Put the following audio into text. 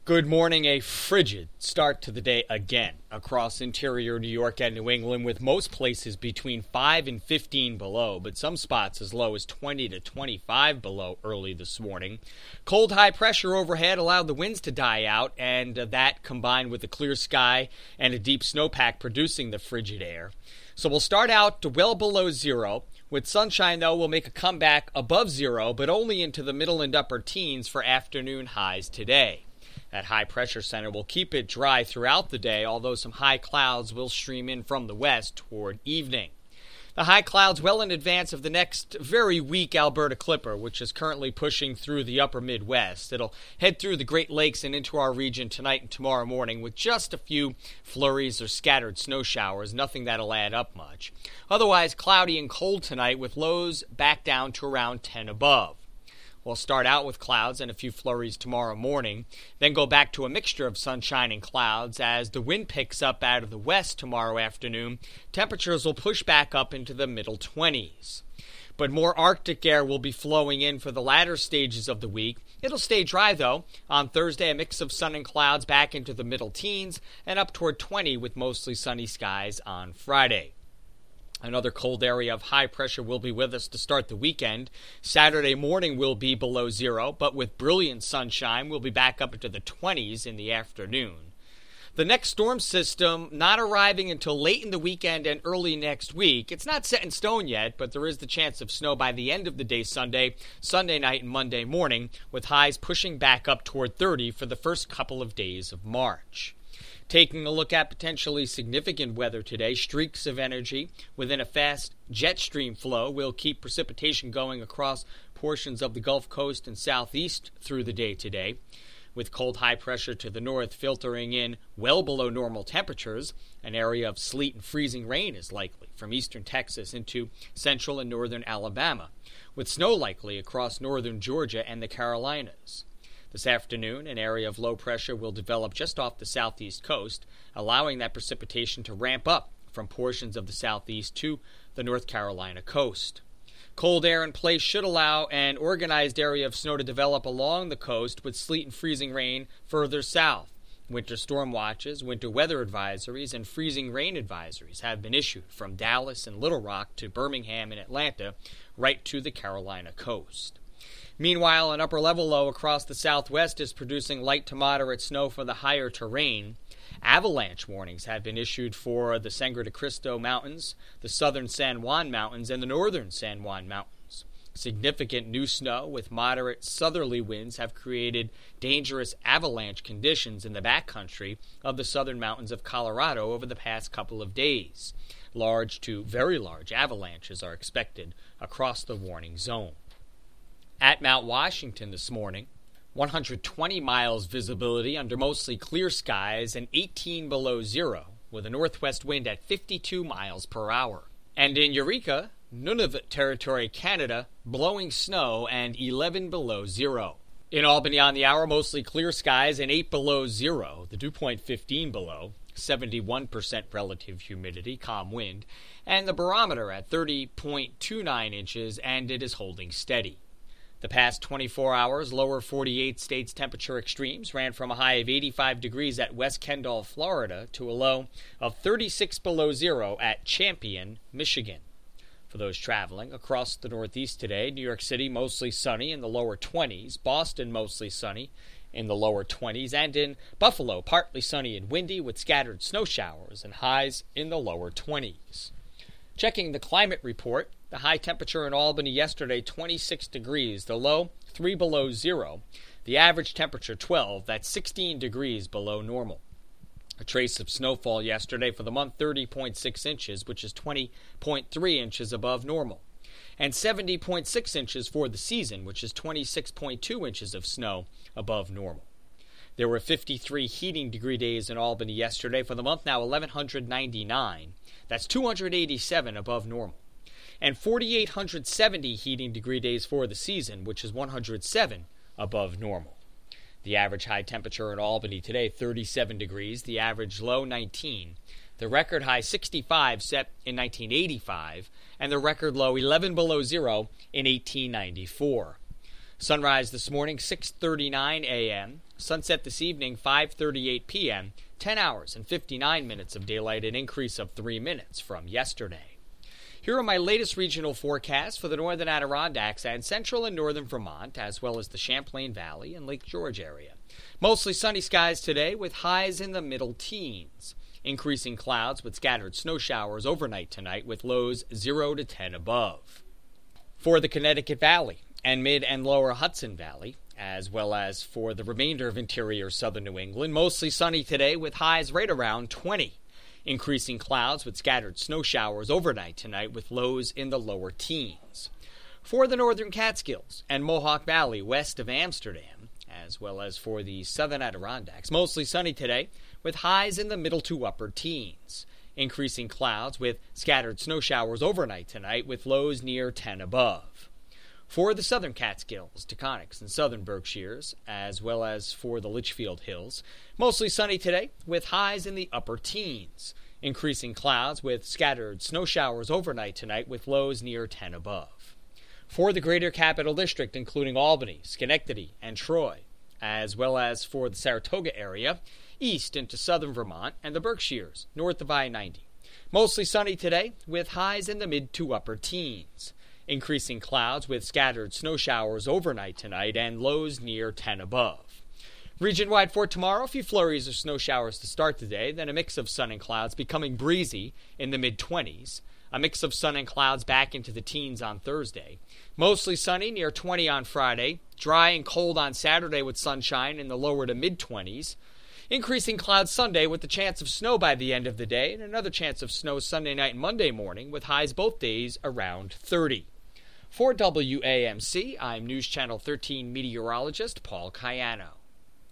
Good morning. A frigid start to the day again across interior New York and New England, with most places between 5 and 15 below, but some spots as low as 20 to 25 below early this morning. Cold high pressure overhead allowed the winds to die out, and that combined with a clear sky and a deep snowpack producing the frigid air. So we'll start out well below zero. With sunshine, though, we'll make a comeback above zero, but only into the middle and upper teens for afternoon highs today. That high-pressure center will keep it dry throughout the day, although some high clouds will stream in from the west toward evening. The high clouds well in advance of the next very weak Alberta Clipper, which is currently pushing through the upper Midwest. It'll head through the Great Lakes and into our region tonight and tomorrow morning with just a few flurries or scattered snow showers, nothing that'll add up much. Otherwise, cloudy and cold tonight with lows back down to around 10 above. We'll start out with clouds and a few flurries tomorrow morning, then go back to a mixture of sunshine and clouds. As the wind picks up out of the west tomorrow afternoon, temperatures will push back up into the middle 20s. But more Arctic air will be flowing in for the latter stages of the week. It'll stay dry, though. On Thursday, a mix of sun and clouds back into the middle teens and up toward 20 with mostly sunny skies on Friday. Another cold area of high pressure will be with us to start the weekend. Saturday morning will be below zero, but with brilliant sunshine, we'll be back up into the 20s in the afternoon. The next storm system not arriving until late in the weekend and early next week. It's not set in stone yet, but there is the chance of snow by the end of the day Sunday night, and Monday morning, with highs pushing back up toward 30 for the first couple of days of March. Taking a look at potentially significant weather today, streaks of energy within a fast jet stream flow will keep precipitation going across portions of the Gulf Coast and southeast through the day today. With cold high pressure to the north filtering in well below normal temperatures, an area of sleet and freezing rain is likely from eastern Texas into central and northern Alabama, with snow likely across northern Georgia and the Carolinas. This afternoon, an area of low pressure will develop just off the southeast coast, allowing that precipitation to ramp up from portions of the southeast to the North Carolina coast. Cold air in place should allow an organized area of snow to develop along the coast with sleet and freezing rain further south. Winter storm watches, winter weather advisories, and freezing rain advisories have been issued from Dallas and Little Rock to Birmingham and Atlanta right to the Carolina coast. Meanwhile, an upper-level low across the southwest is producing light to moderate snow for the higher terrain. Avalanche warnings have been issued for the Sangre de Cristo Mountains, the southern San Juan Mountains, and the northern San Juan Mountains. Significant new snow with moderate southerly winds have created dangerous avalanche conditions in the backcountry of the southern mountains of Colorado over the past couple of days. Large to very large avalanches are expected across the warning zone. At Mount Washington this morning, 120 miles visibility under mostly clear skies and 18 below zero, with a northwest wind at 52 miles per hour. And in Eureka, Nunavut Territory, Canada, blowing snow and 11 below zero. In Albany on the hour, mostly clear skies and 8 below zero, the dew point 15 below, 71% relative humidity, calm wind, and the barometer at 30.29 inches, and it is holding steady. The past 24 hours, lower 48 states temperature extremes ran from a high of 85 degrees at West Kendall, Florida, to a low of 36 below zero at Champion, Michigan. For those traveling across the Northeast today, New York City mostly sunny in the lower 20s, Boston mostly sunny in the lower 20s, and in Buffalo partly sunny and windy with scattered snow showers and highs in the lower 20s. Checking the climate report, the high temperature in Albany yesterday, 26 degrees. The low, 3 below zero. The average temperature, 12. That's 16 degrees below normal. A trace of snowfall yesterday for the month, 30.6 inches, which is 20.3 inches above normal. And 70.6 inches for the season, which is 26.2 inches of snow above normal. There were 53 heating degree days in Albany yesterday. For the month now, 1,199. That's 287 above normal. And 4,870 heating degree days for the season, which is 107 above normal. The average high temperature in Albany today, 37 degrees. The average low, 19. The record high, 65, set in 1985. And the record low, 11 below zero, in 1894. Sunrise this morning, 6:39 a.m. Sunset this evening, 5:38 p.m. 10 hours and 59 minutes of daylight, an increase of 3 minutes from yesterday. Here are my latest regional forecasts for the northern Adirondacks and central and northern Vermont, as well as the Champlain Valley and Lake George area. Mostly sunny skies today with highs in the middle teens. Increasing clouds with scattered snow showers overnight tonight with lows 0 to 10 above. For the Connecticut Valley and mid and lower Hudson Valley, as well as for the remainder of interior southern New England, mostly sunny today with highs right around 20. Increasing clouds with scattered snow showers overnight tonight with lows in the lower teens. For the northern Catskills and Mohawk Valley west of Amsterdam, as well as for the southern Adirondacks, mostly sunny today with highs in the middle to upper teens. Increasing clouds with scattered snow showers overnight tonight with lows near 10 above. For the southern Catskills, Taconics, and southern Berkshires, as well as for the Litchfield Hills, mostly sunny today with highs in the upper teens. Increasing clouds with scattered snow showers overnight tonight with lows near 10 above. For the greater Capital District, including Albany, Schenectady, and Troy, as well as for the Saratoga area, east into southern Vermont and the Berkshires, north of I-90. Mostly sunny today with highs in the mid to upper teens. Increasing clouds with scattered snow showers overnight tonight and lows near 10 above. Region-wide for tomorrow, a few flurries or snow showers to start the day, then a mix of sun and clouds becoming breezy in the mid-20s. A mix of sun and clouds back into the teens on Thursday. Mostly sunny near 20 on Friday. Dry and cold on Saturday with sunshine in the lower to mid-20s. Increasing clouds Sunday with the chance of snow by the end of the day, and another chance of snow Sunday night and Monday morning with highs both days around 30. For WAMC, I'm News Channel 13 meteorologist Paul Cayano.